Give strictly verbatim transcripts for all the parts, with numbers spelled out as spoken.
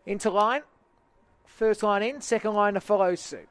Into line. First line in, second line to follow suit.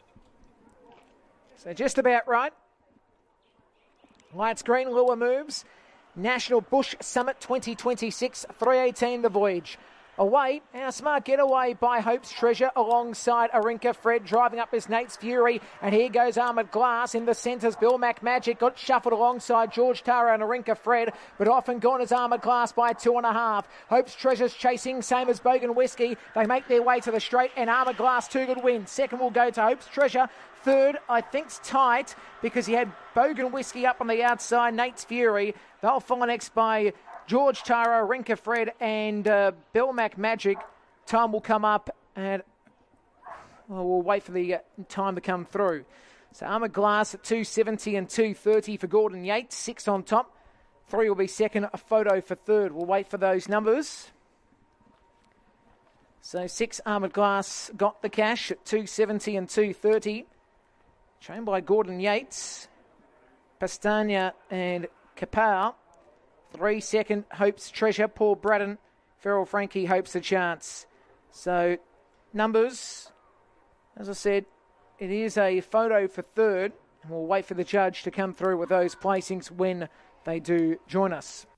So just about right. Lights green, lure moves. National Bush Summit twenty twenty-six, three eighteen the voyage. Away, our smart getaway by Hope's Treasure alongside Arinka Fred. Driving up is Nate's Fury. And here goes Armoured Glass. In the centres, Bill Mac Magic got shuffled alongside George Tara and Arinka Fred. But often gone is Armoured Glass by two and a half. Hope's Treasure's chasing, same as Bogan Whiskey. They make their way to the straight and Armoured Glass, two good wins. Second will go to Hope's Treasure. Third, I think's tight because he had Bogan Whiskey up on the outside, Nate's Fury. They'll follow next by George Tara, Rinka Fred and uh, Bill Mac Magic. Time will come up and well, we'll wait for the uh, time to come through. So Armoured Glass at two seventy and two thirty for Gordon Yates. Six on top. Three will be second. A photo for third. We'll wait for those numbers. So six Armoured Glass got the cash at two seventy and two thirty. Trained by Gordon Yates, Pastania and Kapow. Three second, Hope's Treasure, Paul Braddon, Ferrell Frankie, Hope's a Chance. So, numbers, as I said, it is a photo for third. And we'll wait for the judge to come through with those placings when they do join us.